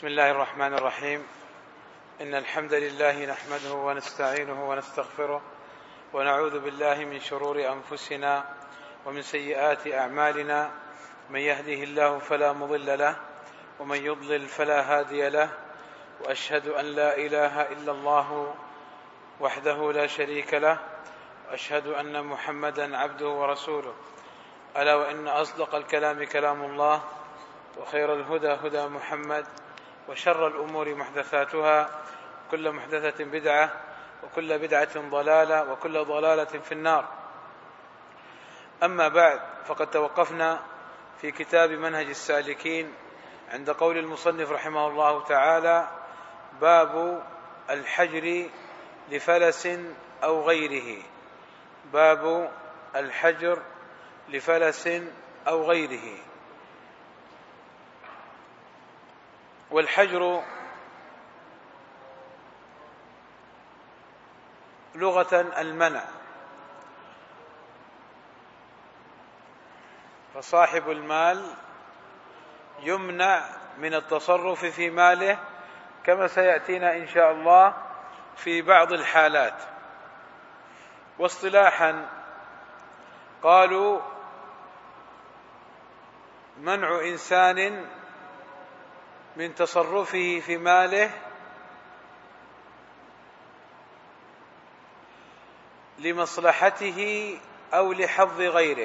بسم الله الرحمن الرحيم. إن الحمد لله نحمده ونستعينه ونستغفره ونعوذ بالله من شرور أنفسنا ومن سيئات أعمالنا. من يهده الله فلا مضل له ومن يضلل فلا هادي له، وأشهد أن لا إله إلا الله وحده لا شريك له، وأشهد أن محمدا عبده ورسوله. ألا وإن أصدق الكلام كلام الله، وخير الهدى هدى محمد، وشر الأمور محدثاتها، كل محدثة بدعة، وكل بدعة ضلالة، وكل ضلالة في النار. أما بعد، فقد توقفنا في كتاب منهج السالكين عند قول المصنف رحمه الله تعالى: باب الحجر لفلس أو غيره. باب الحجر لفلس أو غيره. والحجر لغة المنع، فصاحب المال يمنع من التصرف في ماله، كما سيأتينا إن شاء الله في بعض الحالات. واصطلاحا قالوا: منع إنسان من تصرفه في ماله لمصلحته أو لحظ غيره.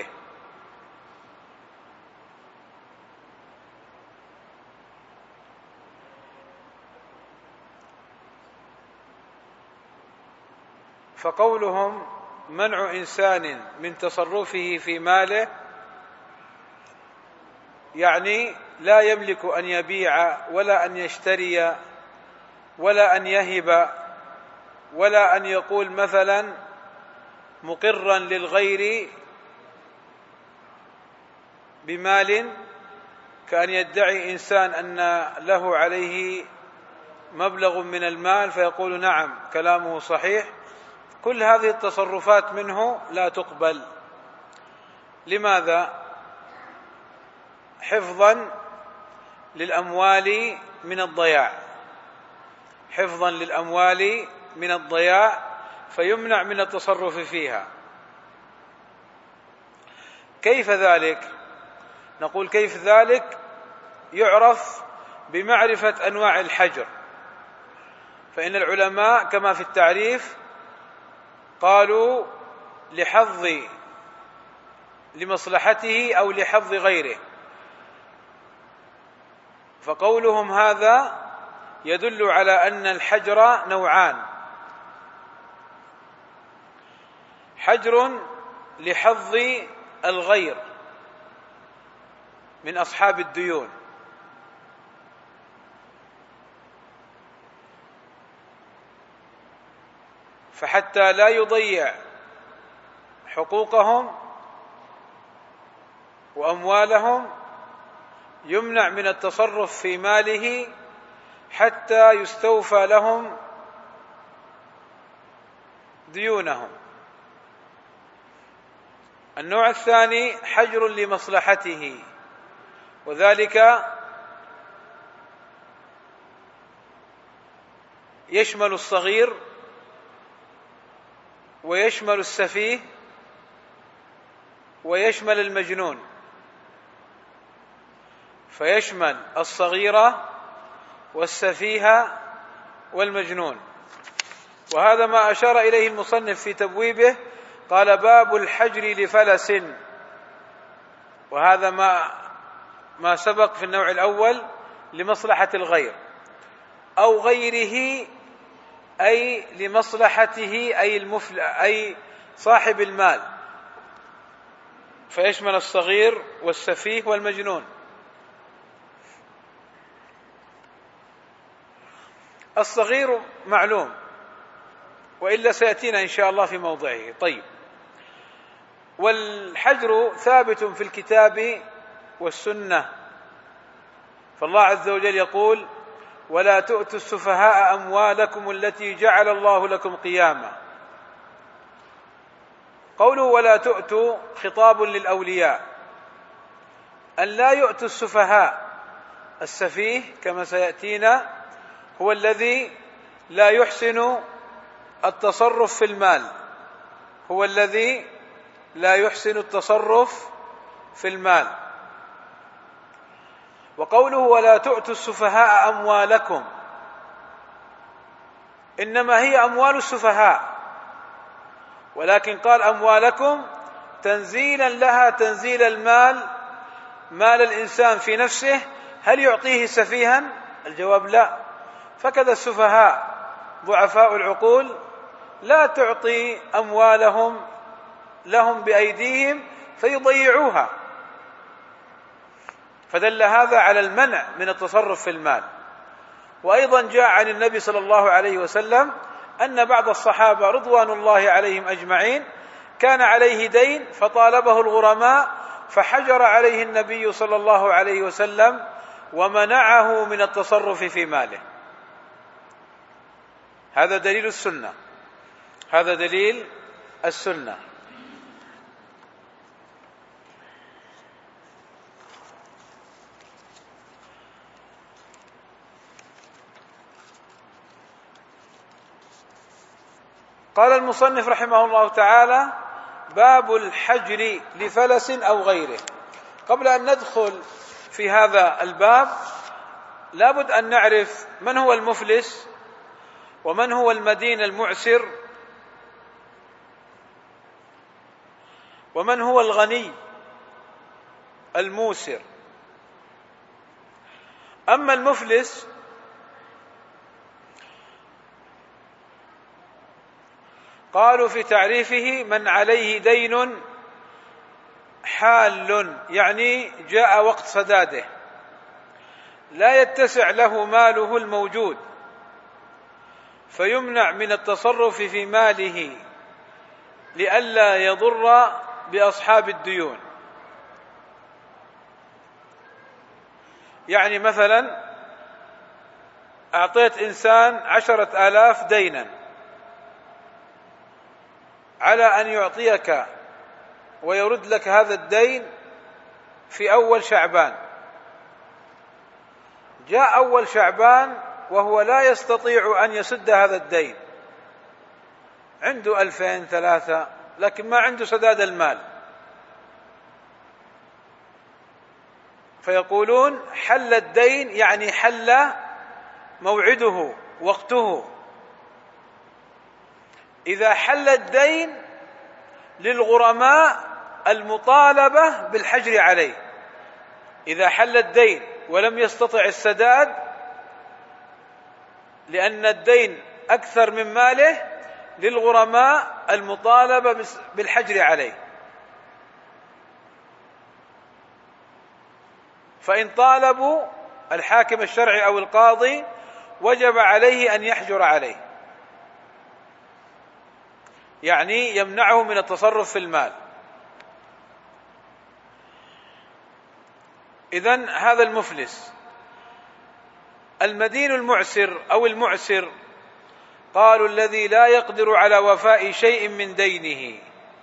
فقولهم منع إنسان من تصرفه في ماله يعني لا يملك أن يبيع ولا أن يشتري ولا أن يهب ولا أن يقول مثلا مقرا للغير بمال، كأن يدعي إنسان أن له عليه مبلغ من المال فيقول نعم كلامه صحيح. كل هذه التصرفات منه لا تقبل. لماذا؟ حفظا للأموال من الضياع، حفظا للأموال من الضياع، فيمنع من التصرف فيها. كيف ذلك؟ نقول كيف ذلك يعرف بمعرفة أنواع الحجر. فإن العلماء كما في التعريف قالوا لحظ لمصلحته أو لحظ غيره. فقولهم هذا يدل على أن الحجر نوعان: حجر لحظ الغير من أصحاب الديون، فحتى لا يضيع حقوقهم وأموالهم يمنع من التصرف في ماله حتى يستوفى لهم ديونهم. النوع الثاني حجر لمصلحته، وذلك يشمل الصغير ويشمل السفيه ويشمل المجنون، فيشمل الصغيرة والسفيه والمجنون. وهذا ما أشار إليه المصنف في تبويبه، قال: باب الحجر لفلس. وهذا ما سبق في النوع الأول لمصلحة الغير، أو غيره أي لمصلحته أي صاحب المال، فيشمل الصغير والسفيه والمجنون. الصغير معلوم، وإلا سيأتينا إن شاء الله في موضعه. طيب، والحجر ثابت في الكتاب والسنة، فالله عز وجل يقول: ولا تؤتوا السفهاء أموالكم التي جعل الله لكم قياما. قوله ولا تؤتوا خطاب للأولياء، أن لا يؤتوا السفهاء السفيه كما سيأتينا هو الذي لا يحسن التصرف في المال، هو الذي لا يحسن التصرف في المال. وقوله ولا تؤتوا السفهاء أموالكم، إنما هي أموال السفهاء، ولكن قال أموالكم تنزيلا لها تنزيل المال، مال الإنسان في نفسه، هل يعطيه سفيها؟ الجواب لا. فكذا السفهاء ضعفاء العقول لا تعطي أموالهم لهم بأيديهم فيضيعوها، فدل هذا على المنع من التصرف في المال. وأيضا جاء عن النبي صلى الله عليه وسلم أن بعض الصحابة رضوان الله عليهم أجمعين كان عليه دين فطالبه الغرماء فحجر عليه النبي صلى الله عليه وسلم ومنعه من التصرف في ماله. هذا دليل السنة، هذا دليل السنة. قال المصنف رحمه الله تعالى: باب الحجر لفلس أو غيره. قبل أن ندخل في هذا الباب لابد أن نعرف من هو المفلس ومن هو المدين المعسر ومن هو الغني الموسر. أما المفلس قالوا في تعريفه من عليه دين حال، يعني جاء وقت سداده، لا يتسع له ماله الموجود فيمنع من التصرف في ماله لئلا يضر بأصحاب الديون. يعني مثلا أعطيت إنسان 10,000 دينا على أن يعطيك ويرد لك هذا الدين في أول شعبان، جاء أول شعبان وهو لا يستطيع أن يسد هذا الدين، عنده 2,000 3 لكن ما عنده سداد المال، فيقولون حل الدين، يعني حل موعده وقته. إذا حل الدين للغرماء المطالبة بالحجر عليه، إذا حل الدين ولم يستطع السداد لأن الدين أكثر من ماله، للغرماء المطالبة بالحجر عليه. فإن طالبوا الحاكم الشرعي أو القاضي وجب عليه أن يحجر عليه، يعني يمنعه من التصرف في المال. إذن هذا المفلس. المدين المعسر أو المعسر قالوا الذي لا يقدر على وفاء شيء من دينه.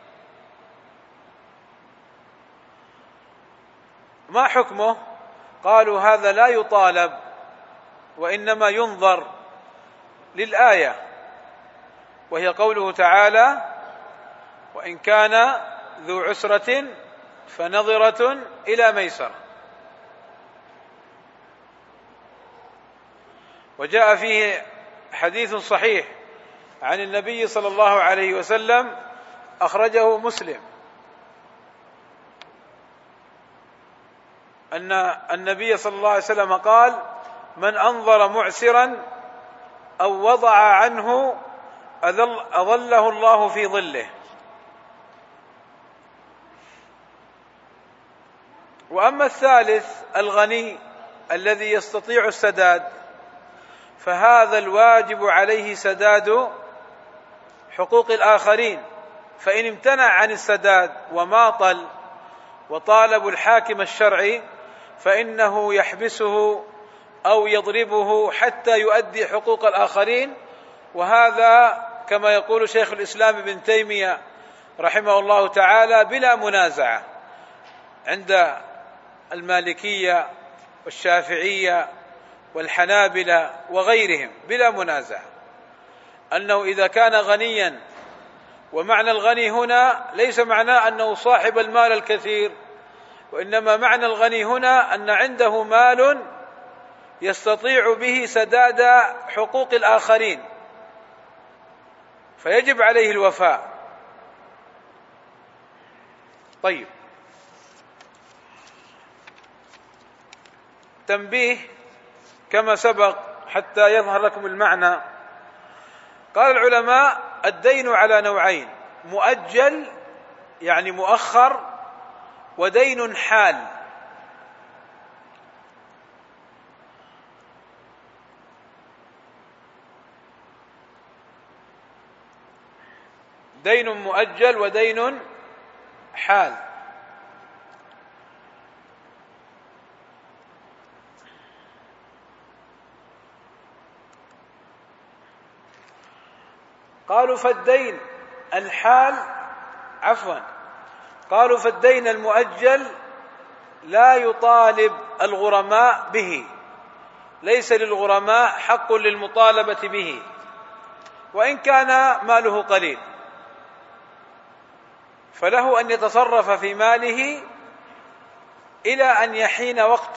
ما حكمه؟ قالوا هذا لا يطالب وإنما ينظر للآية، وهي قوله تعالى: وإن كان ذو عسرة فنظرة إلى ميسرة. وجاء فيه حديث صحيح عن النبي صلى الله عليه وسلم أخرجه مسلم أن النبي صلى الله عليه وسلم قال: من أنظر معسرا أو وضع عنه أظله الله في ظله. وأما الثالث الغني الذي يستطيع السداد، فهذا الواجب عليه سداد حقوق الآخرين، فإن امتنع عن السداد وماطل وطالب الحاكم الشرعي فإنه يحبسه أو يضربه حتى يؤدي حقوق الآخرين. وهذا كما يقول شيخ الإسلام ابن تيمية رحمه الله تعالى بلا منازعة عند المالكية والشافعية والحنابلة وغيرهم بلا منازع أنه إذا كان غنيا، ومعنى الغني هنا ليس معناه أنه صاحب المال الكثير، وإنما معنى الغني هنا أن عنده مال يستطيع به سداد حقوق الآخرين، فيجب عليه الوفاء. طيب، تنبيه كما سبق حتى يظهر لكم المعنى. قال العلماء: الدين على نوعين: مؤجل يعني مؤخر، ودين حال. دين مؤجل ودين حال. قالوا فالدين الحال قالوا فالدين المؤجل لا يطالب الغرماء به، ليس للغرماء حق للمطالبة به وإن كان ماله قليل، فله أن يتصرف في ماله إلى أن يحين وقت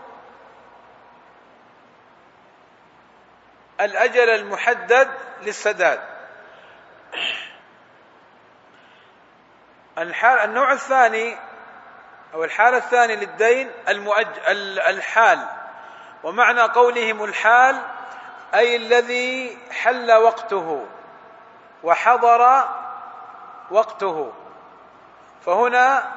الأجل المحدد للسداد. النوع الثاني أو الحالة الثانية للدين الحال، ومعنى قولهم الحال أي الذي حل وقته وحضر وقته. فهنا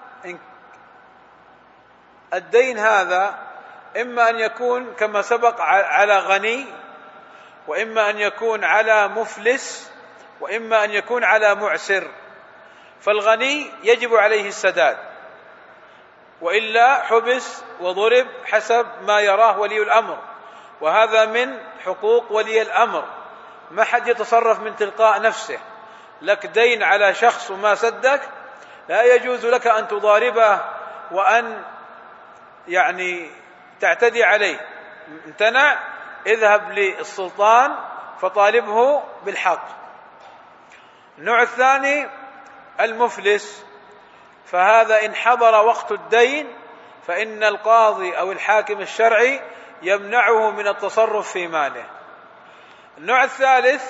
الدين هذا إما أن يكون كما سبق على غني، وإما أن يكون على مفلس، وإما أن يكون على معسر. فالغني يجب عليه السداد، وإلا حبس وضرب حسب ما يراه ولي الأمر، وهذا من حقوق ولي الأمر. ما حد يتصرف من تلقاء نفسه. لك دين على شخص وما سدك، لا يجوز لك أن تضاربه وأن تعتدي عليه. امتنع، اذهب للسلطان فطالبه بالحق. النوع الثاني المفلس، فهذا إن حضر وقت الدين فإن القاضي أو الحاكم الشرعي يمنعه من التصرف في ماله. النوع الثالث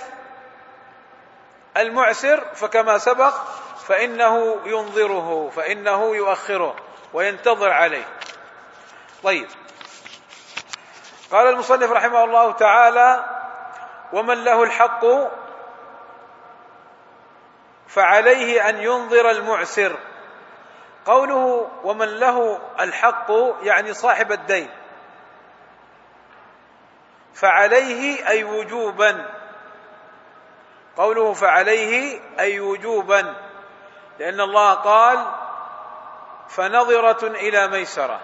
المعسر، فكما سبق فإنه ينظره، فإنه يؤخره وينتظر عليه. طيب، قال المصنف رحمه الله تعالى: ومن له الحق فعليه أن ينظر المعسر. قوله ومن له الحق يعني صاحب الدين، فعليه أي وجوبا. قوله فعليه أي وجوبا، لأن الله قال: فنظرة إلى ميسرة.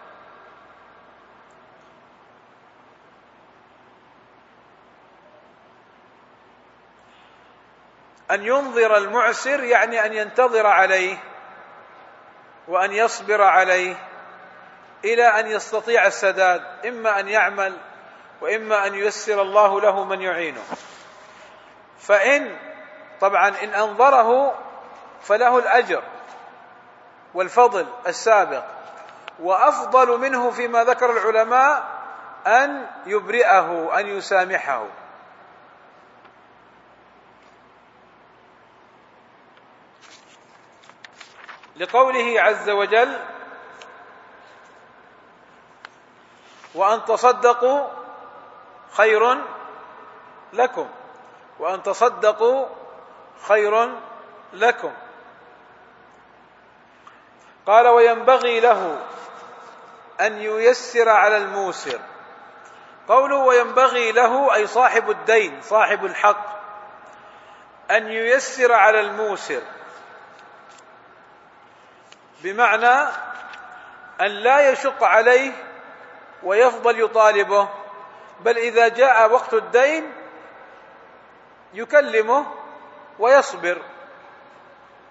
أن ينظر المعسر يعني أن ينتظر عليه وأن يصبر عليه إلى أن يستطيع السداد، إما أن يعمل وإما أن ييسر الله له من يعينه. طبعا إن أنظره فله الأجر والفضل السابق، وأفضل منه فيما ذكر العلماء أن يبرئه، أن يسامحه. لقوله عز وجل: وأن تصدقوا خير لكم، وأن تصدقوا خير لكم. قال: وينبغي له أن ييسر على الموسر. قوله وينبغي له أي صاحب الدين صاحب الحق أن ييسر على الموسر، بمعنى أن لا يشق عليه ويفضل يطالبه، بل إذا جاء وقت الدين يكلمه ويصبر،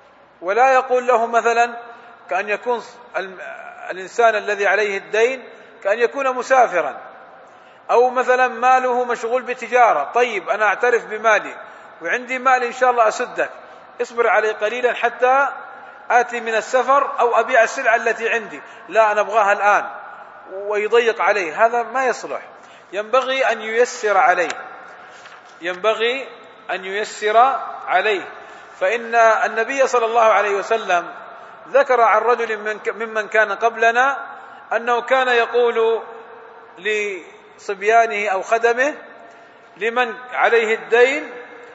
ولا يقول له مثلا كأن يكون الإنسان الذي عليه الدين كأن يكون مسافرا، أو مثلا ماله مشغول بتجارة. طيب أنا أعترف بمالي وعندي مال إن شاء الله أسدك، اصبر علي قليلا حتى آتي من السفر أو أبيع السلعة التي عندي، لا أنا أبغاها الآن، ويضيق عليه، هذا ما يصلح. ينبغي أن ييسر عليه، ينبغي أن ييسر عليه. فإن النبي صلى الله عليه وسلم ذكر عن رجل ممن كان قبلنا أنه كان يقول لصبيانه أو خدمه لمن عليه الدين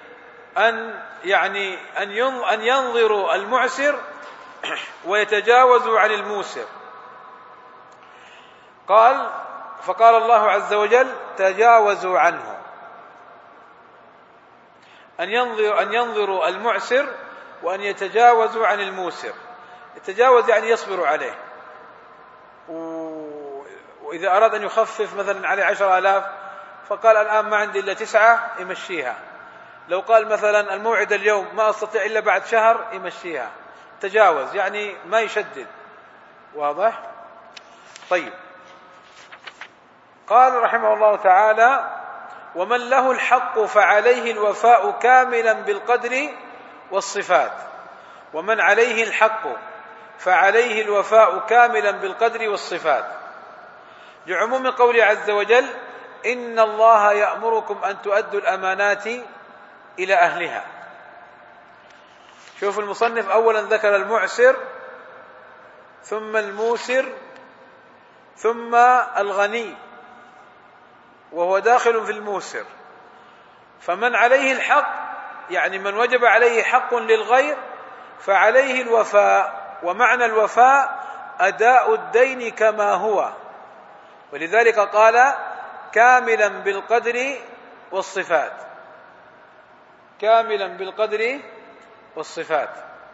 أن ينظروا المعسر ويتجاوزوا عن الموسر. فقال الله عز وجل: تجاوزوا عنه. أن ينظروا المعسر وأن يتجاوزوا عن الموسر. يتجاوز يعني يصبروا عليه، وإذا أراد أن يخفف مثلا عليه 10,000 فقال الآن ما عندي إلا 9 يمشيها. لو قال مثلا الموعد اليوم ما أستطيع إلا بعد شهر يمشيها. تجاوز يعني ما يشدد. واضح؟ طيب، قال رحمه الله تعالى: ومن له الحق فعليه الوفاء كاملا بالقدر والصفات. ومن عليه الحق فعليه الوفاء كاملا بالقدر والصفات، لعموم قوله عز وجل: إن الله يأمركم أن تؤدوا الأمانات إلى أهلها. شوف المصنف أولا ذكر المعسر، ثم الموسر، ثم الغني، وهو داخل في الموسر. فمن عليه الحق يعني من وجب عليه حق للغير فعليه الوفاء، ومعنى الوفاء أداء الدين كما هو، ولذلك قال: كاملا بالقدر والصفات. كاملا بالقدر والصفات.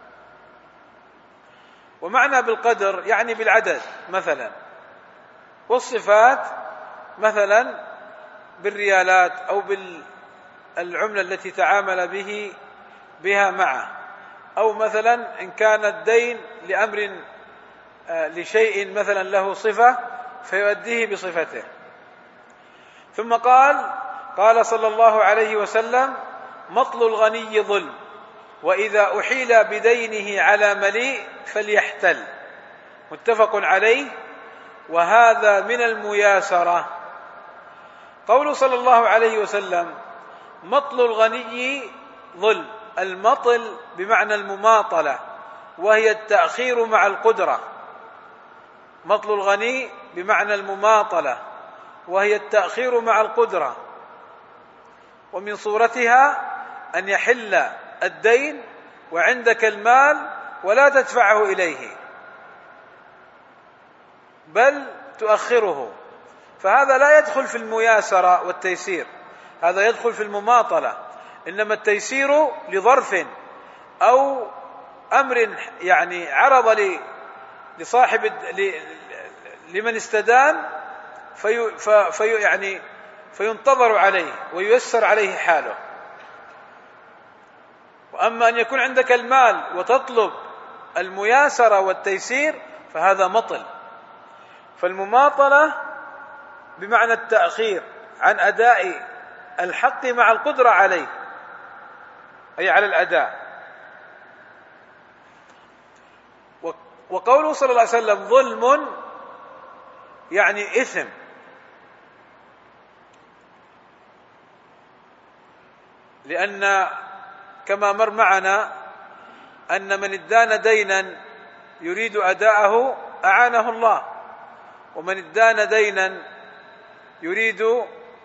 ومعنى بالقدر يعني بالعدد مثلا، والصفات مثلا بالريالات أو بالعملة التي تعامل بها معه، أو مثلا إن كان الدين لأمر لشيء مثلا له صفة فيؤديه بصفته. ثم قال صلى الله عليه وسلم: مطل الغني ظلم، وإذا أحيل بدينه على مليء فليحتل. متفق عليه. وهذا من المياسرة. قول صلى الله عليه وسلم: مطل الغني ظلم، المطل بمعنى المماطلة، وهي التأخير مع القدرة. مطل الغني بمعنى المماطلة، وهي التأخير مع القدرة. ومن صورتها أن يحل الدين وعندك المال ولا تدفعه إليه بل تؤخره، فهذا لا يدخل في المياسرة والتيسير، هذا يدخل في المماطلة. إنما التيسير لظرف أو أمر يعني عرض لصاحب لمن استدان فينتظر عليه وييسر عليه حاله. وأما أن يكون عندك المال وتطلب المياسرة والتيسير فهذا مطل. فالمماطلة بمعنى التأخير عن أداء الحق مع القدرة عليه، أي على الأداء. وقوله صلى الله عليه وسلم ظلم يعني إثم، لأن كما مر معنا أن من ادان دينا يريد أداءه أعانه الله، ومن ادان دينا يريد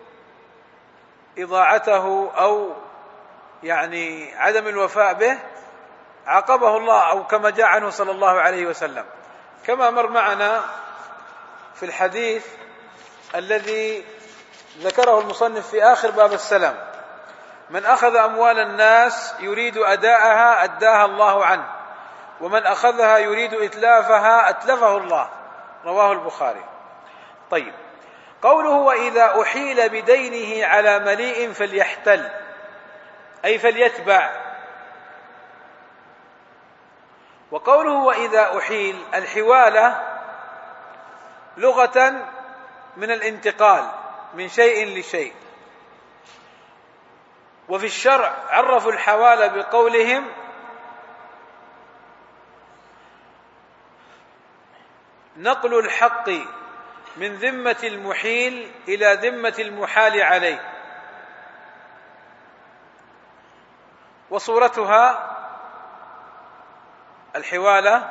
إضاعته أو يعني عدم الوفاء به عاقبه الله، أو كما جاء عنه صلى الله عليه وسلم، كما مر معنا في الحديث الذي ذكره المصنف في آخر باب السلم: من أخذ أموال الناس يريد أداءها أداها الله عنه، ومن أخذها يريد إتلافها أتلفه الله. رواه البخاري. طيب، قوله وإذا أحيل بدينه على مليء فليحتل، أي فليتبع. وقوله وإذا أحيل، الحوالة لغة من الانتقال من شيء لشيء. وفي الشرع عرفوا الحوالة بقولهم: نقل الحق من ذمة المحيل إلى ذمة المحال عليه. وصورتها الحوالة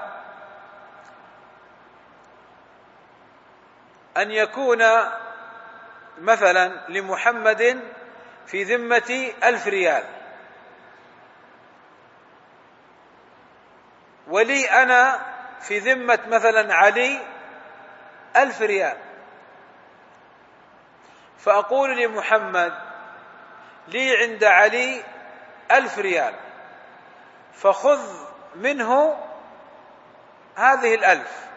أن يكون مثلا لمحمد في ذمة 1000 ريال، ولي أنا في ذمة مثلا علي 1000 ريال، فأقول لمحمد: لي عند علي 1000 ريال، فخذ منه هذه 1000.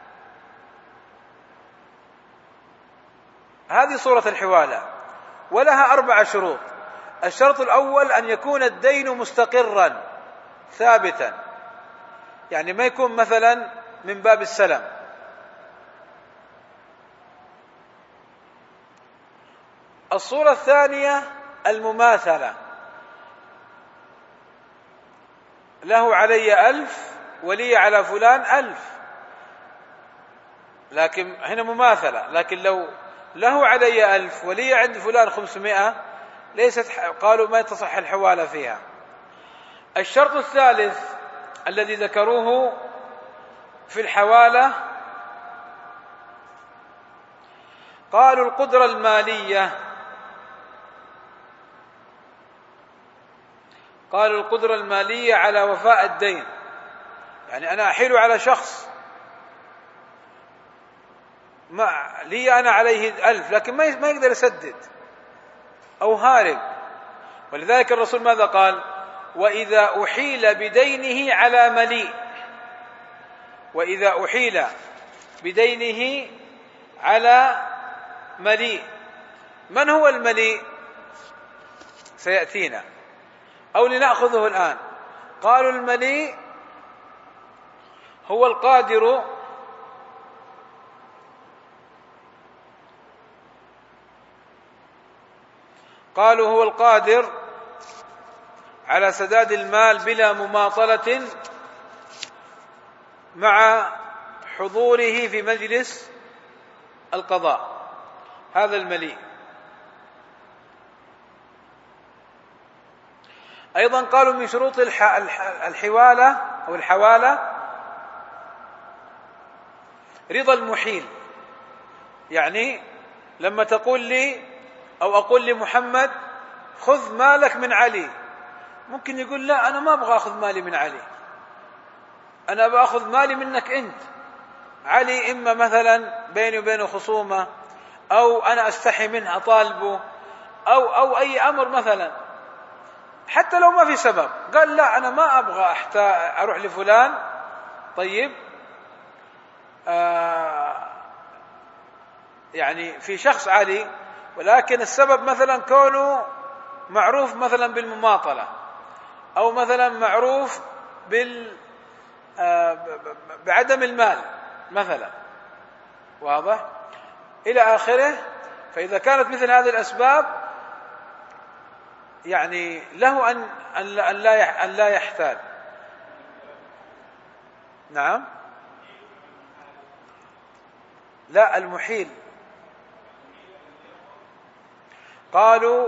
هذه صورة الحوالة، ولها 4 شروط. الشرط الأول: أن يكون الدين مستقرا ثابتا، يعني ما يكون مثلا من باب السلم. الصورة الثانية: المماثلة، له علي 1000 ولي على فلان 1000، لكن هنا مماثلة. لكن لو له علي 1000 ولي عند فلان 500، قالوا ما تصح الحوالة فيها. الشرط الثالث الذي ذكروه في الحوالة، قالوا القدرة المالية. قالوا القدرة المالية على وفاء الدين، يعني أنا أحيل على شخص ما لي أنا عليه 1000 لكن ما يقدر يسدد أو هارب. ولذلك الرسول ماذا قال؟ وإذا أحيل بدينه على مليء. وإذا أحيل بدينه على مليء. من هو المليء؟ سيأتينا، أو لنأخذه الآن. قالوا المليء هو القادر على سداد المال بلا مماطلة مع حضوره في مجلس القضاء. هذا المليء. أيضا قالوا من شروط الحوالة أو الحوالة رضا المحيل، يعني لما تقول لي أو أقول لمحمد: خذ مالك من علي، ممكن يقول: لا، أنا ما أبغى أخذ مالي من علي، أنا أبغى أخذ مالي منك أنت. علي إما مثلا بيني وبينه خصومة، أو أنا أستحي منه أطالبه، أو أي أمر مثلا، حتى لو ما في سبب. قال: لا، أنا ما أبغى أروح لفلان. طيب، يعني في شخص علي، ولكن السبب مثلا كونه معروف مثلا بالمماطلة، أو مثلا معروف بعدم المال مثلا، واضح إلى آخره. فإذا كانت مثل هذه الأسباب يعني له أن لا يحتال. نعم، لا، المحيل. قالوا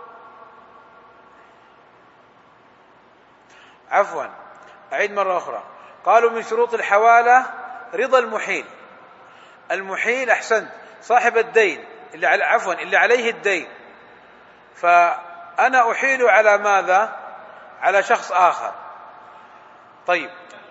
عفوا أعيد مرة أخرى. قالوا من شروط الحوالة رضا المحيل. المحيل، أحسنت، صاحب الدين اللي عليه الدين، فأنا أحيل على ماذا؟ على شخص آخر. طيب،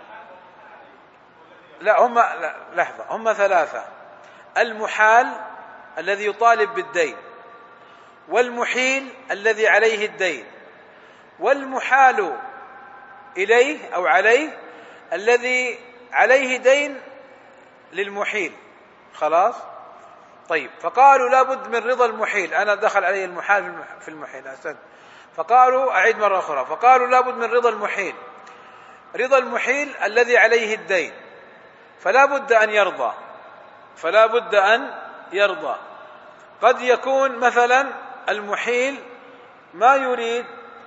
لحظة، هم 3: المحال الذي يطالب بالدين، والمحيل الذي عليه الدين، والمحال إليه أو عليه الذي عليه دين للمحيل. خلاص؟ طيب، فقالوا لابد من رضا المحيل. أنا دخل علي المحال في المحيل، أحسنت. فقالوا أعيد مرة أخرى. فقالوا لابد من رضا المحيل. رضا المحيل الذي عليه الدين، فلا بد أن يرضى، فلا بد أن يرضى. قد يكون مثلا المحيل ما يريد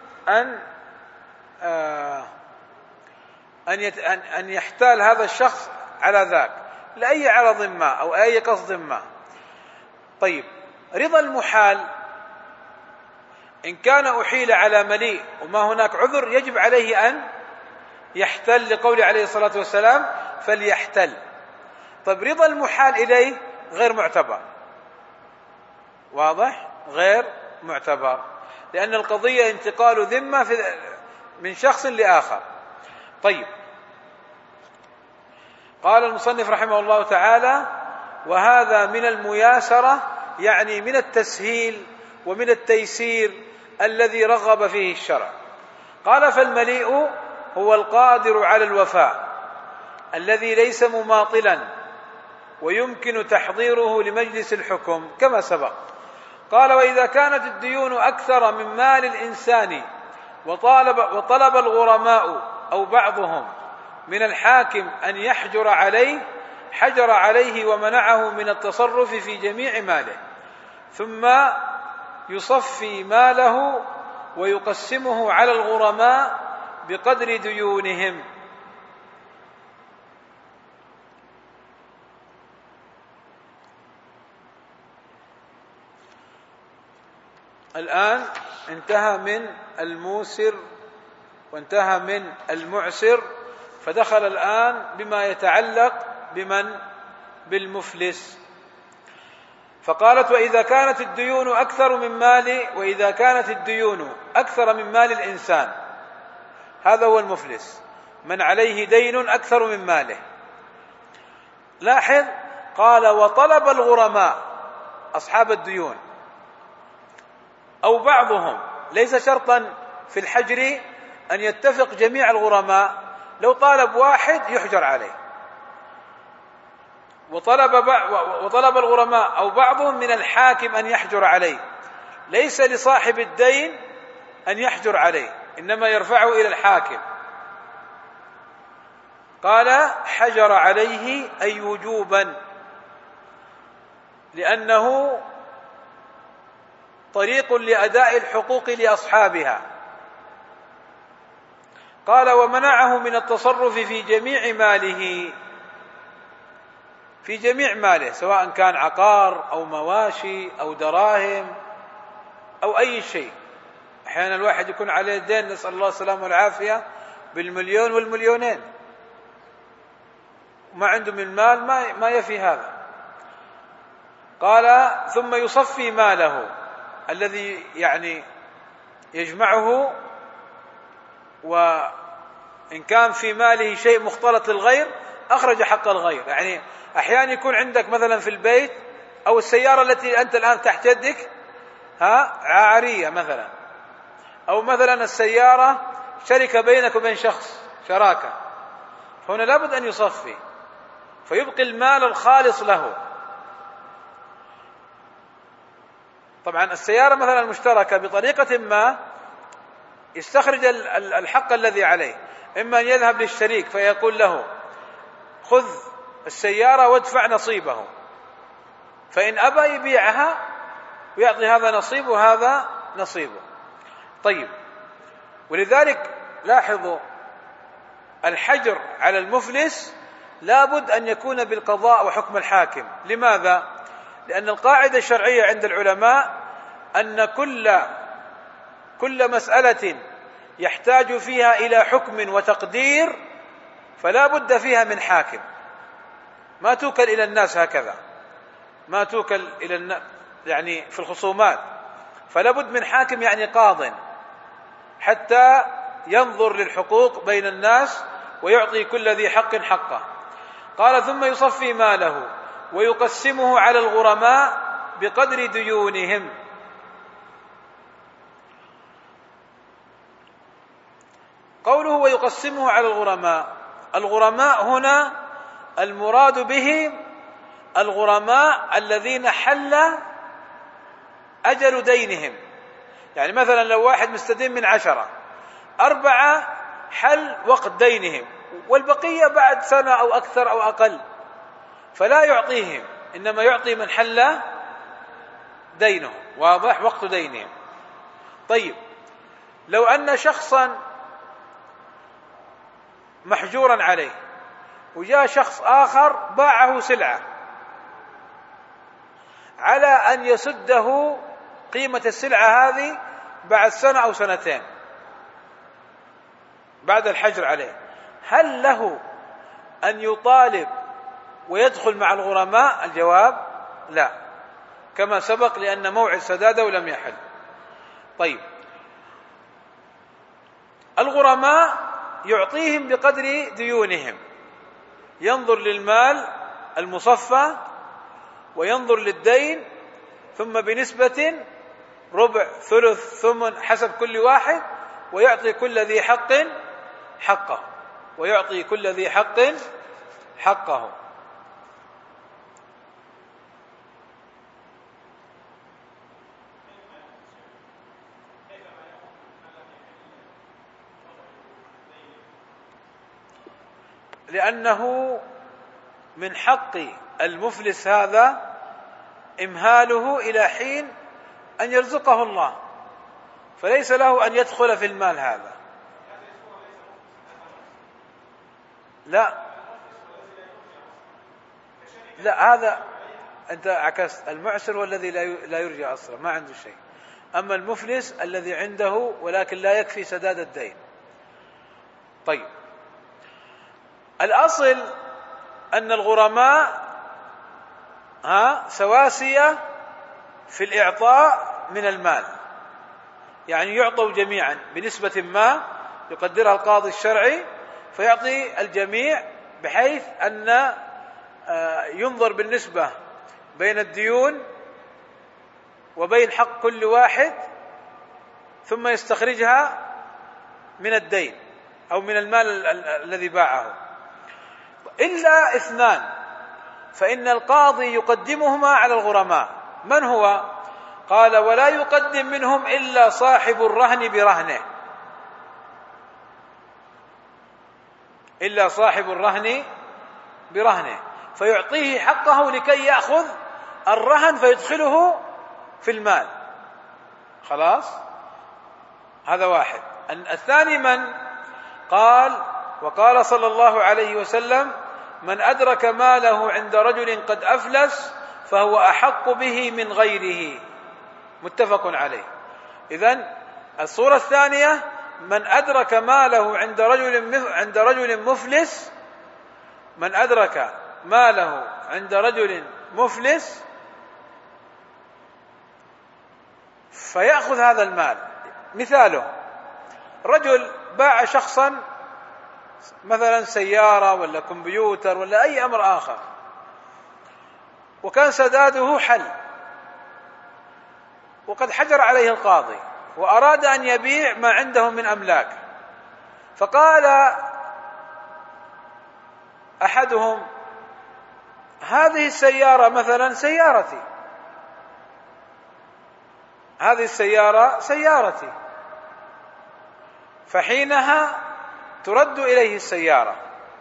أن يحتال هذا الشخص على ذاك لأي عرض ما أو أي قصد ما. طيب، رضا المحال إن كان أحيل على مليء وما هناك عذر يجب عليه أن يحتل، لقول عليه الصلاة والسلام فليحتل. طيب، رضا المحال إليه غير معتبر، واضح؟ غير معتبر، لأن القضية انتقال ذمة من شخص لآخر. طيب، قال المصنف رحمه الله تعالى: وهذا من المياسرة، يعني من التسهيل ومن التيسير الذي رغب فيه الشرع. قال: فالمليء هو القادر على الوفاء الذي ليس مماطلا ويمكن تحضيره لمجلس الحكم كما سبق. قال: وإذا كانت الديون أكثر من مال الإنسان وطلب الغرماء أو بعضهم من الحاكم أن يحجر عليه، حجر عليه ومنعه من التصرف في جميع ماله، ثم يصفي ماله ويقسمه على الغرماء بقدر ديونهم. الآن انتهى من الموسر وانتهى من المعسر، فدخل الآن بما يتعلق بمن؟ بالمفلس. فقالت: وإذا كانت الديون أكثر من مال الإنسان، هذا هو المفلس، من عليه دين أكثر من ماله. لاحظ، قال: وطلب الغرماء أصحاب الديون أو بعضهم، ليس شرطا في الحجر أن يتفق جميع الغرماء، لو طالب واحد يحجر عليه. وطلب الغرماء أو بعضهم من الحاكم أن يحجر عليه، ليس لصاحب الدين أن يحجر عليه، إنما يرفعه إلى الحاكم. قال: حجر عليه أي وجوبا، لأنه طريق لأداء الحقوق لأصحابها. قال: ومنعه من التصرف في جميع ماله، في جميع ماله، سواء كان عقار أو مواشي أو دراهم أو أي شيء. أحيانا الواحد يكون عليه دين، نسأل الله السلامة والعافية، بالمليون والمليونين، وما عنده من مال ما يفي هذا. قال: ثم يصفي ماله الذي يعني يجمعه، وإن كان في ماله شيء مختلط للغير أخرج حق الغير. يعني أحيانا يكون عندك مثلا في البيت أو السيارة التي أنت الآن تحت يدك عارية مثلا، أو مثلا السيارة شركة بينك وبين شخص، شراكة، هنا لابد أن يصفي فيبقي المال الخالص له. طبعا السيارة مثلا المشتركة بطريقة ما يستخرج الحق الذي عليه، إما أن يذهب للشريك فيقول له: خذ السيارة وادفع نصيبه، فإن أبى يبيعها ويعطي هذا نصيب وهذا نصيبه. طيب، ولذلك لاحظوا الحجر على المفلس لابد أن يكون بالقضاء وحكم الحاكم. لماذا؟ لأن القاعدة الشرعية عند العلماء أن كل مسألة يحتاج فيها إلى حكم وتقدير فلا بد فيها من حاكم، ما توكل إلى الناس هكذا، ما توكل إلى الناس يعني في الخصومات، فلا بد من حاكم يعني قاض، حتى ينظر للحقوق بين الناس ويعطي كل ذي حق حقه. قال: ثم يصفي ماله ويقسمه على الغرماء بقدر ديونهم. قوله ويقسمه على الغرماء هنا المراد به الغرماء الذين حل أجل دينهم. يعني مثلا لو واحد مستدين من 10، 4 حل وقت دينهم والبقية بعد سنة أو أكثر أو أقل، فلا يعطيهم، إنما يعطي من حل دينه، واضح، وقت دينهم. طيب لو أن شخصا محجورا عليه وجاء شخص آخر باعه سلعة على أن يسده قيمة السلعة هذه بعد سنة أو سنتين بعد الحجر عليه، هل له أن يطالب ويدخل مع الغرماء؟ الجواب لا، كما سبق، لأن موعد سداده لم يحل. طيب الغرماء يعطيهم بقدر ديونهم، ينظر للمال المصفى وينظر للدين، ثم بنسبة ربع ثلث ثمن حسب كل واحد، ويعطي كل ذي حق حقه، ويعطي كل ذي حق حقه. لأنه من حق المفلس هذا إمهاله إلى حين أن يرزقه الله، فليس له أن يدخل في المال هذا. لا هذا أنت عكست، المعسر والذي لا يرجع أصلا ما عنده شيء، أما المفلس الذي عنده ولكن لا يكفي سداد الدين. طيب الأصل أن الغرماء سواسية في الإعطاء من المال، يعني يعطوا جميعا بنسبة ما يقدرها القاضي الشرعي، فيعطي الجميع بحيث أن ينظر بالنسبة بين الديون وبين حق كل واحد، ثم يستخرجها من الدين أو من المال الذي باعه، إلا اثنان فإن القاضي يقدمهما على الغرماء. من هو؟ قال ولا يقدم منهم إلا صاحب الرهن برهنه، إلا صاحب الرهن برهنه، فيعطيه حقه لكي يأخذ الرهن فيدخله في المال. خلاص، هذا واحد. الثاني من قال؟ وقال صلى الله عليه وسلم من أدرك ماله عند رجل قد أفلس فهو أحق به من غيره، متفق عليه. إذن الصورة الثانية من أدرك ماله عند رجل مفلس، من أدرك ماله عند رجل مفلس فيأخذ هذا المال. مثاله رجل باع شخصا مثلا سيارة ولا كمبيوتر ولا أي أمر آخر، وكان سداده حل، وقد حجر عليه القاضي وأراد أن يبيع ما عنده من أملاك، فقال أحدهم هذه السيارة مثلا سيارتي، هذه السيارة سيارتي، فحينها ترد إليه السيارة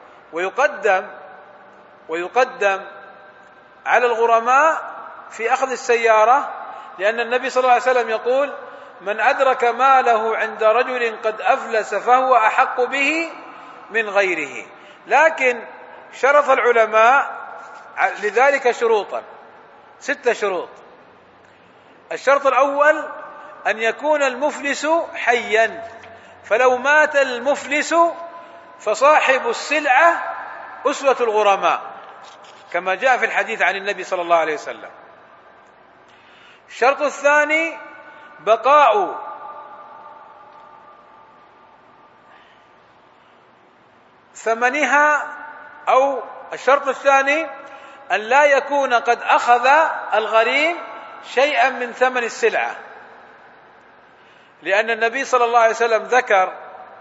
ويقدم على الغرماء في أخذ السيارة، لأن النبي صلى الله عليه وسلم يقول من أدرك ماله عند رجل قد أفلس فهو أحق به من غيره. لكن شرط العلماء لذلك شروطا، 6 شروط. الشرط الأول أن يكون المفلس حيا، فلو مات المفلس فصاحب السلعة أسوة الغرماء، كما جاء في الحديث عن النبي صلى الله عليه وسلم. الشرط الثاني بقاء ثمنها، أو الشرط الثاني أن لا يكون قد أخذ الغريم شيئا من ثمن السلعة، لأن النبي صلى الله عليه وسلم ذكر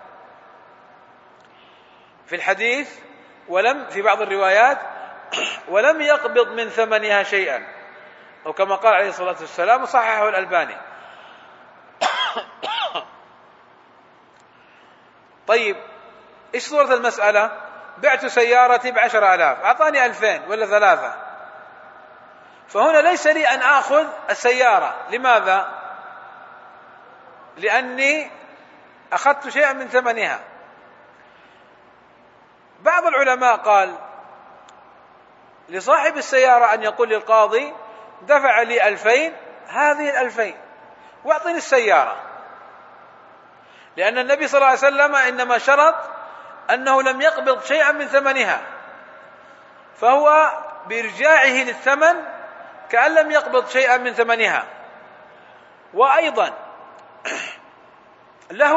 في الحديث في بعض الروايات ولم يقبض من ثمنها شيئا، أو كما قال عليه الصلاة والسلام وصححه الألباني. طيب إيش صورة المسألة؟ بعت سيارتي ب10,000، أعطاني 2000 ولا 3، فهنا ليس لي أن آخذ السيارة. لماذا؟ لأني أخذت شيئا من ثمنها. بعض العلماء قال لصاحب السيارة أن يقول للقاضي دفع لي 2000، هذه 2000 واعطني السيارة، لأن النبي صلى الله عليه وسلم إنما شرط أنه لم يقبض شيئا من ثمنها، فهو بإرجاعه للثمن كأن لم يقبض شيئا من ثمنها. وأيضا له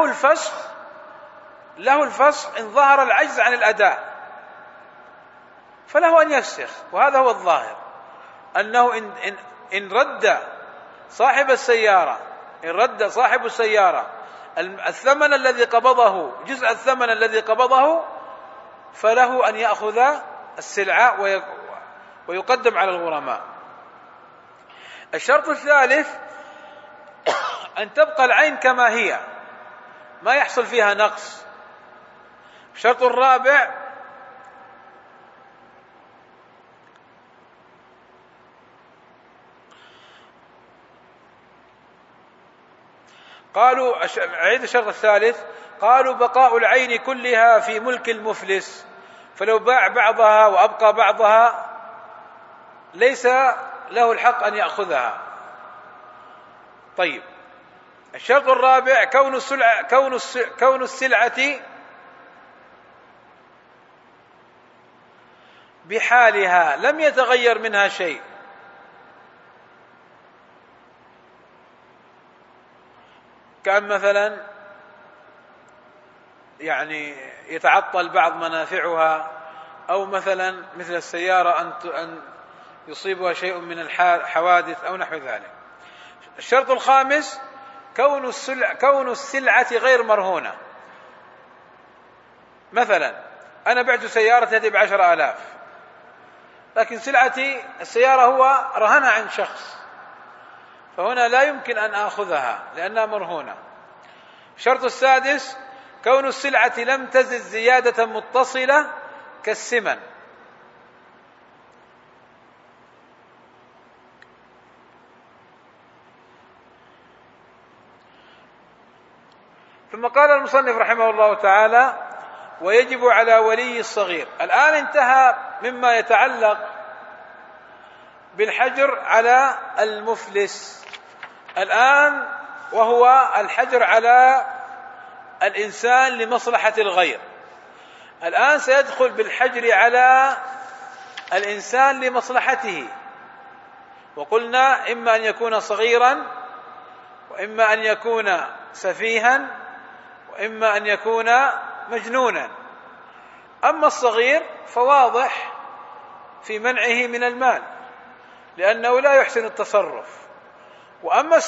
الفسخ إن ظهر العجز عن الأداء، فله أن يفسخ. وهذا هو الظاهر، أنه إن رد صاحب السيارة الثمن الذي قبضه، جزء الثمن الذي قبضه، فله أن يأخذ السلعة ويقدم على الغرماء. الشرط الثالث أن تبقى العين كما هي، ما يحصل فيها نقص. الشرط الرابع قالوا أعيد الشرط الثالث، قالوا بقاء العين كلها في ملك المفلس، فلو باع بعضها وأبقى بعضها ليس له الحق أن يأخذها. طيب، الشرط الرابع كون السلعة بحالها لم يتغير منها شيء، كأن مثلا يعني يتعطل بعض منافعها، أو مثلا مثل السيارة أن يصيبها شيء من الحوادث أو نحو ذلك. الشرط الخامس كون السلعة غير مرهونة. مثلا أنا بعت سيارتي ب10,000، لكن السيارة هو رهنها عند شخص، فهنا لا يمكن أن آخذها لأنها مرهونة. الشرط السادس كون السلعة لم تزد زيادة متصلة كالثمن. ثم قال المصنف رحمه الله تعالى: ويجب على ولي الصغير. الآن انتهى مما يتعلق بالحجر على المفلس، الآن وهو الحجر على الإنسان لمصلحة الغير. الآن سيدخل بالحجر على الإنسان لمصلحته، وقلنا إما أن يكون صغيرا، وإما أن يكون سفيها، وإما أن يكون مجنونا. أما الصغير فواضح في منعه من المال لأنه لا يحسن التصرف. وأما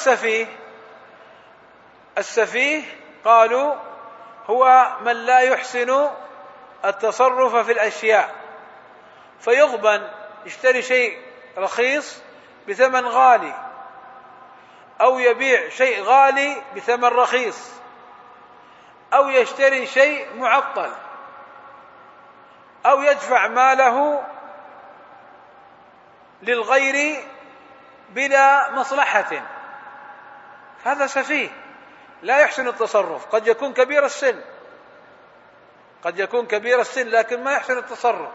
السفيه قالوا هو من لا يحسن التصرف في الأشياء، فيغبن، يشتري شيء رخيص بثمن غالي، أو يبيع شيء غالي بثمن رخيص، أو يشتري شيء معطل، أو يدفع ماله للغير بلا مصلحة. هذا سفيه لا يحسن التصرف، قد يكون كبير السن لكن ما يحسن التصرف.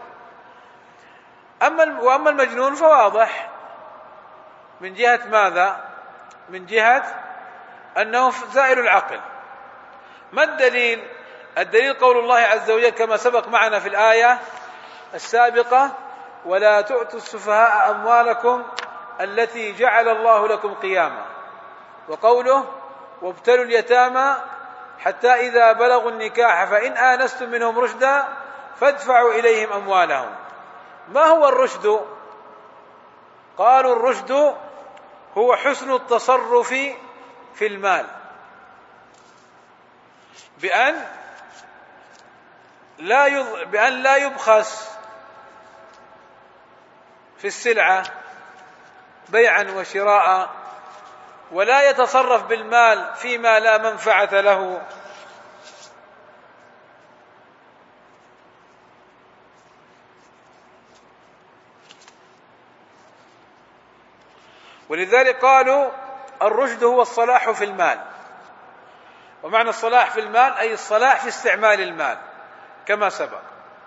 وأما المجنون فواضح من جهة ماذا؟ من جهة أنه زائل العقل. ما الدليل؟ الدليل قول الله عز وجل كما سبق معنا في الآية السابقة: ولا تؤتوا السفهاء أموالكم التي جعل الله لكم قياما، وقوله: وابتلوا اليتامى حتى إذا بلغوا النكاح فإن آنستم منهم رشدا فادفعوا إليهم أموالهم. ما هو الرشد؟ قالوا الرشد هو حسن التصرف في المال، بأن لا يبخس في السلعة بيعا وشراء، ولا يتصرف بالمال فيما لا منفعة له. ولذلك قالوا الرشد هو الصلاح في المال، ومعنى الصلاح في المال أي الصلاح في استعمال المال كما سبق.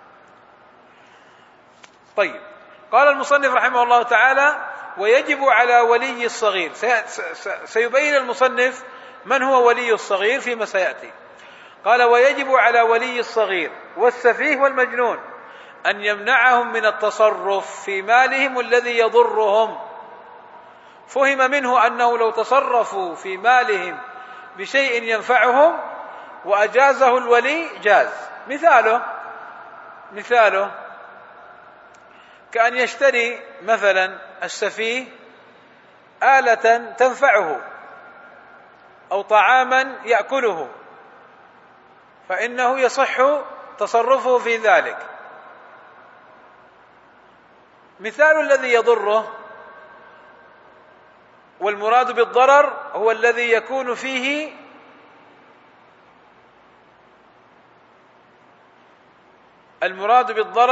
طيب، قال المصنف رحمه الله تعالى: ويجب على ولي الصغير. سيبين المصنف من هو ولي الصغير فيما سيأتي. قال: ويجب على ولي الصغير والسفيه والمجنون أن يمنعهم من التصرف في مالهم الذي يضرهم. فهم منه أنه لو تصرفوا في مالهم بشيء ينفعهم وأجازه الولي جاز. مثاله كأن يشتري مثلا السفيه آلة تنفعه أو طعاما يأكله، فإنه يصح تصرفه في ذلك. مثال الذي يضره، والمراد بالضرر هو الذي يكون فيه المراد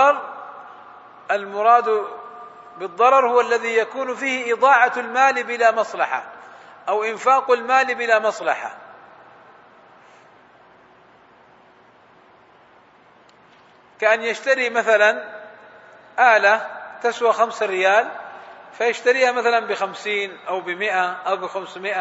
بالضرر هو الذي يكون فيه إضاعة المال بلا مصلحة أو إنفاق المال بلا مصلحة. كأن يشتري مثلا آلة تسوى 5 ريال فيشتريها مثلا ب50 أو ب100 أو ب500،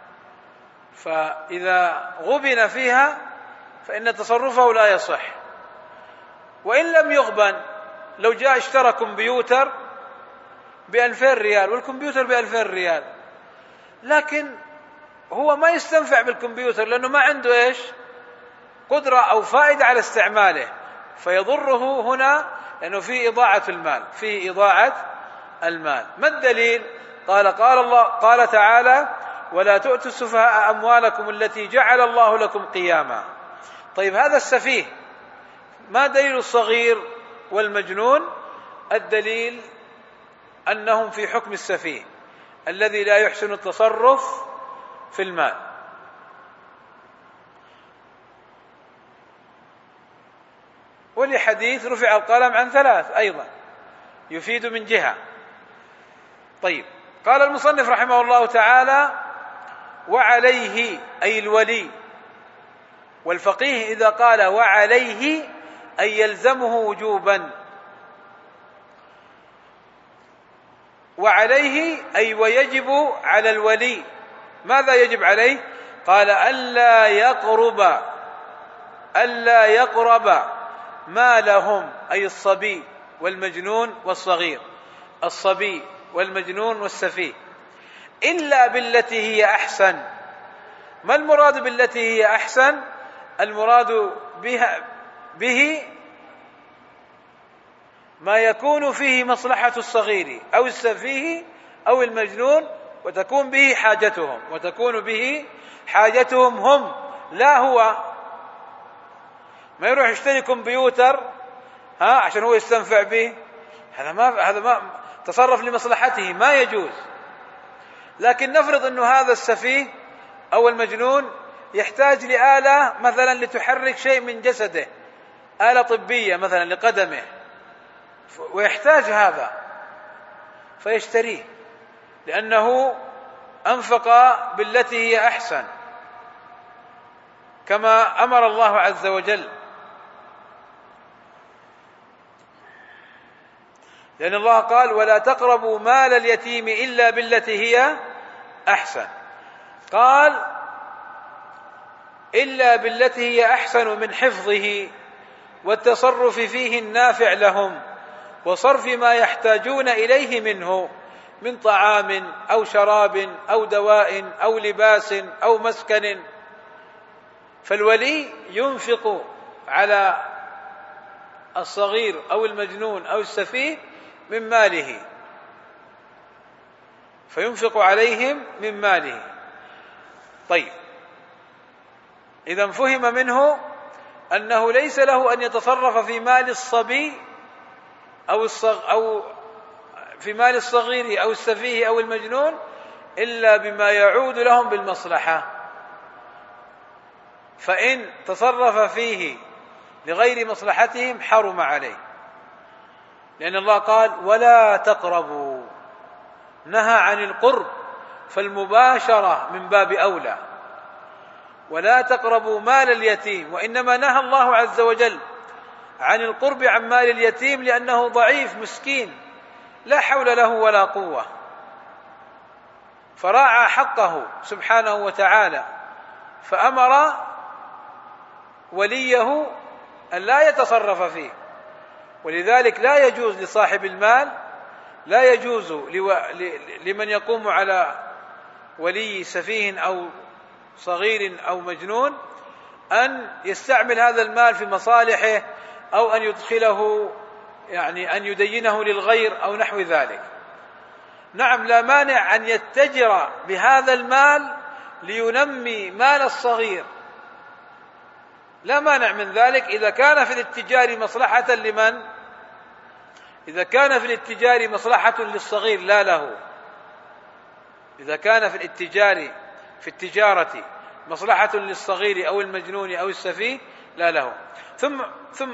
فإذا غبن فيها فإن تصرفه لا يصح. وإن لم يغبن، لو جاء اشترى كمبيوتر ب2000 ريال والكمبيوتر ب2000 ريال، لكن هو ما يستنفع بالكمبيوتر لأنه ما عنده قدرة أو فائدة على استعماله، فيضره هنا لأنه فيه إضاعة المال. ما الدليل؟ قال تعالى: ولا تؤتوا السفهاء أموالكم التي جعل الله لكم قياما. طيب، هذا السفيه، ما دليل الصغير والمجنون؟ الدليل أنهم في حكم السفيه الذي لا يحسن التصرف في المال. ولحديث رفع القلم عن 3 أيضا يفيد من جهة. طيب، قال المصنف رحمه الله تعالى: وعليه أي الولي. والفقيه إذا قال وعليه أي يلزمه وجوبا. وعليه أي ويجب على الولي. ماذا يجب عليه؟ قال: ألا يقرب مالهم، أي الصبي والمجنون والصغير، الصبي والمجنون والسفيه، إلا بالتي هي أحسن. ما المراد بالتي هي أحسن؟ المراد به ما يكون فيه مصلحة الصغير أو السفيه أو المجنون، وتكون به حاجتهم هم، لا هو. ما يروح يشتري كمبيوتر عشان هو يستنفع به، هذا ما تصرف لمصلحته، ما يجوز. لكن نفرض أنه هذا السفيه أو المجنون يحتاج لآلة مثلا لتحرك شيء من جسده، آلة طبية مثلا لقدمه، ويحتاج هذا فيشتريه لأنه أنفق بالتي هي أحسن كما أمر الله عز وجل. لأن الله قال: ولا تقربوا مال اليتيم إلا بالتي هي أحسن. قال: إلا بالتي هي أحسن من حفظه والتصرف فيه النافع لهم وصرف ما يحتاجون إليه منه من طعام أو شراب أو دواء أو لباس أو مسكن. فالولي ينفق على الصغير أو المجنون أو السفيه من ماله، فينفق عليهم من ماله. طيب، إذا فهم منه أنه ليس له أن يتصرف في مال الصبي أو في مال الصغير أو السفيه أو المجنون إلا بما يعود لهم بالمصلحة. فإن تصرف فيه لغير مصلحتهم حرم عليه، لأن الله قال: ولا تقربوا. نهى عن القرب، فالمباشرة من باب أولى. ولا تقربوا مال اليتيم، وإنما نهى الله عز وجل عن القرب عن مال اليتيم لأنه ضعيف مسكين لا حول له ولا قوة، فراعى حقه سبحانه وتعالى، فأمر وليه أن لا يتصرف فيه. ولذلك لا يجوز لصاحب المال، لا يجوز لمن يقوم على ولي سفيه أو صغير أو مجنون أن يستعمل هذا المال في مصالحه، أو أن يدخله أن يدينه للغير أو نحو ذلك. نعم، لا مانع أن يتجر بهذا المال لينمي مال الصغير، لا مانع من ذلك إذا كان في الاتجار مصلحة لمن؟ إذا كان في الاتجار مصلحة للصغير لا له. إذا كان في التجارة مصلحة للصغير أو المجنون أو السفيه لا له. ثم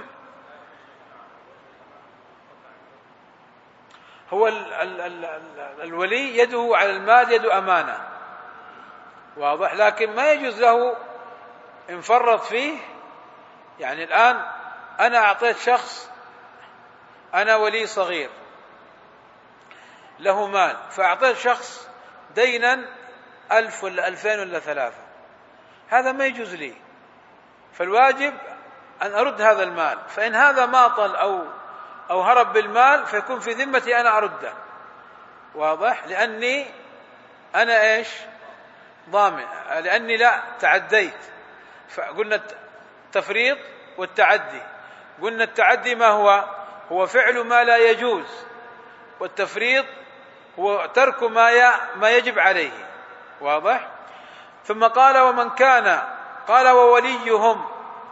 هو الولي يده على المال يد أمانة، واضح، لكن ما يجوز له إن فرط فيه. يعني الآن أنا أعطيت شخص، أنا ولي صغير له مال، فأعطيت شخص دينا 1000 ولا 2000 ولا 3، هذا ما يجوز لي، فالواجب أن أرد هذا المال. فإن هذا ماطل أو هرب بالمال فيكون في ذمتي أنا أرده، واضح، لأني أنا ضامن، لأني لا تعديت. فقلنا التفريط والتعدي، قلنا التعدي ما هو فعل ما لا يجوز، والتفريط هو ترك ما يجب عليه، واضح. ثم قال ومن كان، قال ووليهم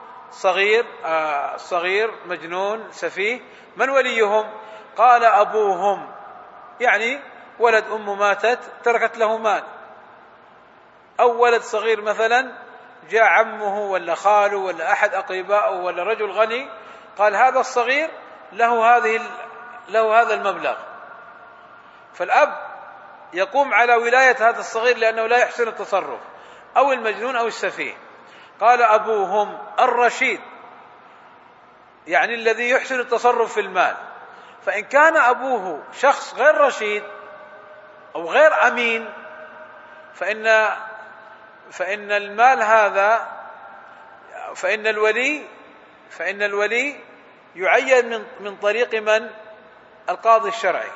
صغير مجنون سفيه، من وليهم؟ قال أبوهم، يعني ولد أم ماتت تركت له مال، أو ولد صغير مثلا جاء عمه ولا خاله ولا أحد أقربائه ولا رجل غني قال هذا الصغير له هذا المبلغ، فالأب يقوم على ولاية هذا الصغير لأنه لا يحسن التصرف، أو المجنون أو السفيه. قال أبوهم الرشيد، يعني الذي يحسن التصرف في المال. فإن كان أبوه شخص غير رشيد أو غير أمين فإن المال هذا فإن الولي يعين من طريق من؟ القاضي الشرعي.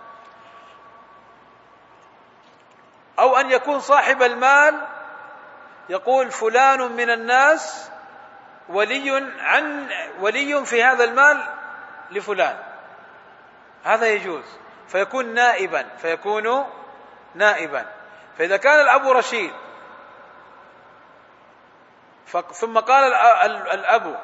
أو أن يكون صاحب يقول فلان من الناس ولي في هذا المال لفلان، هذا يجوز، فيكون نائبا. فإذا كان الأب رشيد ثم قال الأب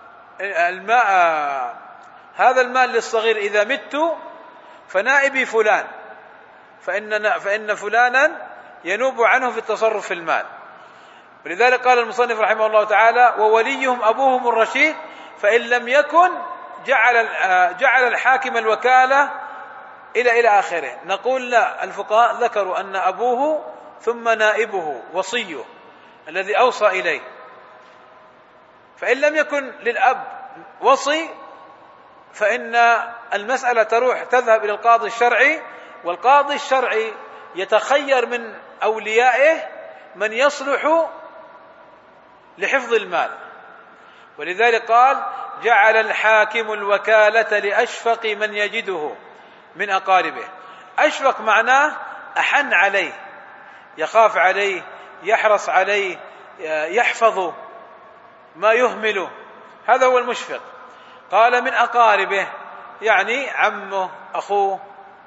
هذا المال للصغير إذا مت فنائبي فلان، فإن فلانا ينوب عنه في التصرف في المال. ولذلك قال المصنف رحمه الله تعالى ووليهم أبوهم الرشيد، فإن لم يكن جعل الحاكم الوكالة إلى آخره. نقول لا، الفقهاء ذكروا أن أبوه ثم نائبه وصيه الذي أوصى إليه. فإن لم يكن للأب وصي فإن المسألة تذهب إلى القاضي الشرعي، والقاضي الشرعي يتخير من أوليائه من يصلح لحفظ المال. ولذلك قال جعل الحاكم الوكالة لأشفق من يجده من أقاربه. أشفق معناه أحن عليه، يخاف عليه، يحرص عليه، يحفظه، ما يهمله، هذا هو المشفق. قال من أقاربه، يعني عمه، أخوه،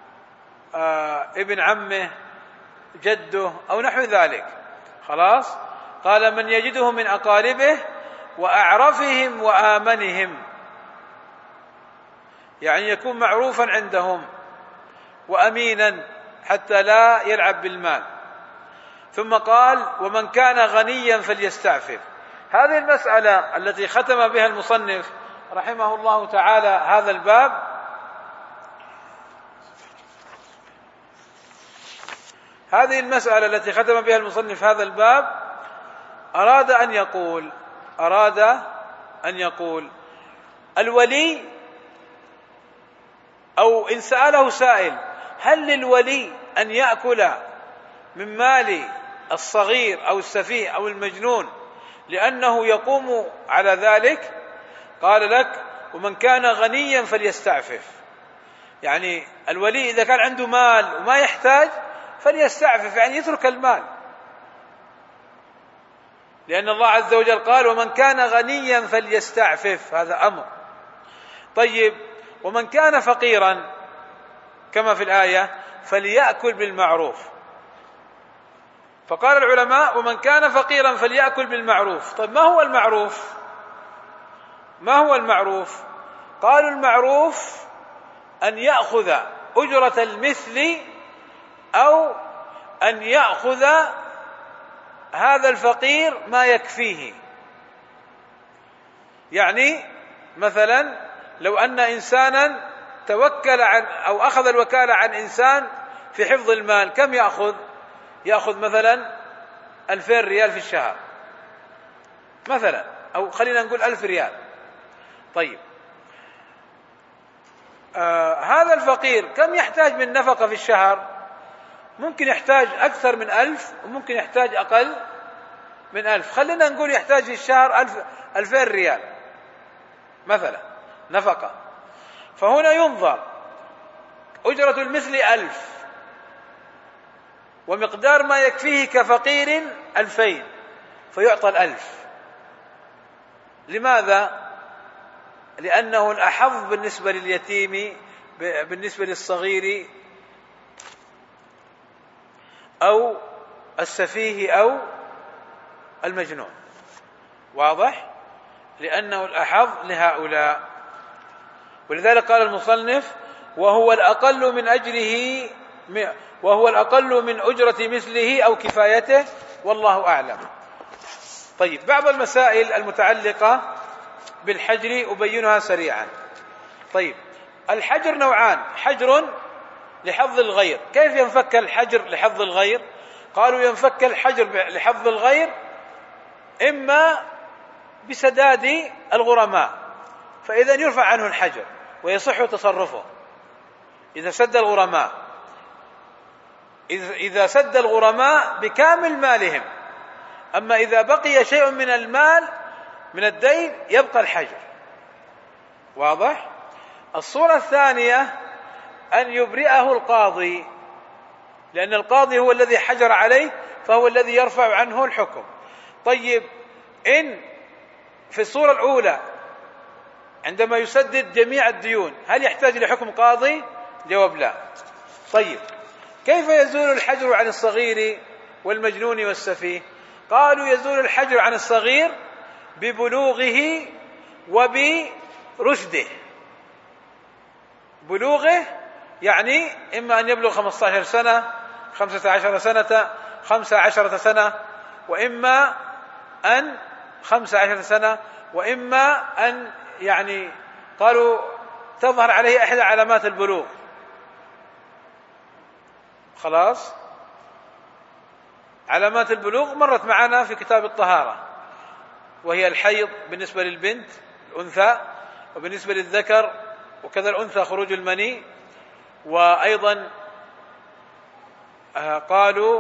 ابن عمه، جده أو نحو ذلك. خلاص، قال من يجده من أقاربه وأعرفهم وآمنهم، يعني يكون معروفا عندهم وأمينا حتى لا يلعب بالمال. ثم قال ومن كان غنيا فليستعفف. هذه المسألة التي ختم بها المصنف رحمه الله تعالى هذا الباب هذه المسألة التي ختم بها المصنف هذا الباب أراد أن يقول الولي، أو إن سأله سائل هل للولي أن يأكل من مال الصغير أو السفيه أو المجنون لأنه يقوم على ذلك؟ قال لك: ومن كان غنيا فليستعفف. يعني الولي إذا كان عنده مال وما يحتاج فليستعفف، يعني يترك المال، لأن الله عز وجل قال: ومن كان غنيا فليستعفف، هذا أمر. طيب، ومن كان فقيرا كما في الآية فليأكل بالمعروف. فقال العلماء: ومن كان فقيرا فليأكل بالمعروف. طيب، ما هو المعروف؟ قالوا: المعروف أن يأخذ أجرة المثل، أو أن يأخذ هذا الفقير ما يكفيه. يعني مثلا لو أن إنسانا توكل أو أخذ الوكالة عن إنسان في حفظ المال، كم يأخذ مثلا 2000 ريال في الشهر مثلا، أو خلينا نقول 1000 ريال. طيب، هذا الفقير كم يحتاج من نفقة في الشهر؟ ممكن يحتاج أكثر من 1000، وممكن يحتاج أقل من 1000. خلينا نقول يحتاج في الشهر 2000 ريال مثلا نفقة. فهنا ينظر أجرة المثل 1000، ومقدار ما يكفيه كفقير 2000، فيعطى 1000. لماذا؟ لأنه الأحظ بالنسبة لليتيم، بالنسبة للصغير أو السفيه أو المجنون. واضح؟ لأنه الأحظ لهؤلاء. ولذلك قال المصنف: وهو الأقل من أجرة مثله أو كفايته، والله أعلم. طيب، بعض المسائل المتعلقة بالحجر أبينها سريعا. طيب، الحجر نوعان: حجر لحظ الغير. كيف ينفك الحجر لحظ الغير؟ قالوا: ينفك الحجر لحظ الغير إما بسداد الغرماء، فإذا يرفع عنه الحجر ويصح تصرفه إذا سد الغرماء. إذا سد الغرماء بكامل مالهم. أما إذا بقي شيء من المال من الدين يبقى الحجر. واضح؟ الصورة الثانية أن يبرئه القاضي، لأن القاضي هو الذي حجر عليه، فهو الذي يرفع عنه الحكم. طيب، إن في الصورة الأولى عندما يسدد جميع الديون هل يحتاج لحكم قاضي؟ جواب لا. طيب، كيف يزول الحجر عن الصغير والمجنون والسفيه؟ قالوا: يزول الحجر عن الصغير ببلوغه وبرشده. بلوغه يعني إما أن يبلغ 15 سنة، 15 سنة، 15 سنة، وإما أن 15 سنة، وإما أن يعني قالوا تظهر عليه إحدى علامات البلوغ. خلاص، علامات البلوغ مرت معنا في كتاب الطهارة، وهي الحيض بالنسبة للبنت الأنثى، وبالنسبة للذكر وكذا الأنثى خروج المني. وأيضا قالوا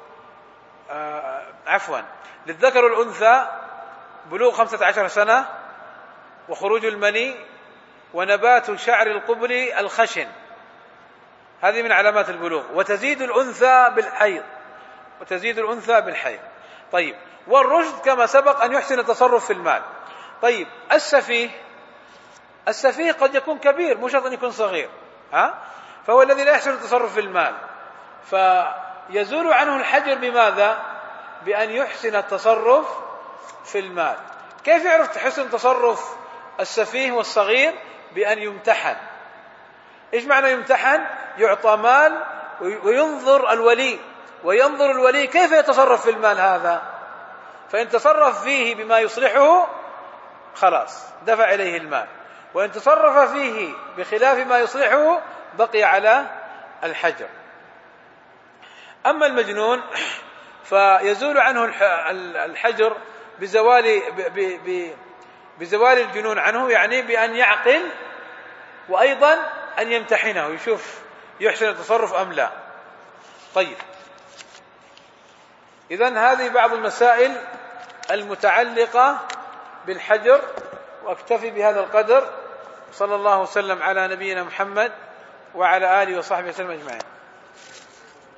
للذكر والأنثى بلوغ 15 سنة وخروج المني ونبات شعر القبل الخشن، هذه من علامات البلوغ. وتزيد الأنثى بالحيض. طيب، والرشد كما سبق أن يحسن التصرف في المال. طيب، السفيه قد يكون كبير، مو شرط أن يكون صغير، فهو الذي لا يحسن التصرف في المال، فيزول عنه الحجر بماذا؟ بأن يحسن التصرف في المال. كيف يعرف حسن تصرف السفيه والصغير؟ بأن يمتحن. إيش معنى يمتحن؟ يعطى مال وينظر الولي كيف يتصرف في المال هذا، فإن تصرف فيه بما يصلحه خلاص دفع إليه المال، وإن تصرف فيه بخلاف ما يصلحه بقي على الحجر. أما المجنون فيزول عنه الحجر بزوال الجنون عنه، يعني بأن يعقل، وأيضا أن يمتحنه يشوف يحسن التصرف أم لا. طيب، إذن هذه بعض المسائل المتعلقة بالحجر، وأكتفي بهذا القدر. صلى الله وسلم على نبينا محمد وعلى آله وصحبه وسلم أجمعين.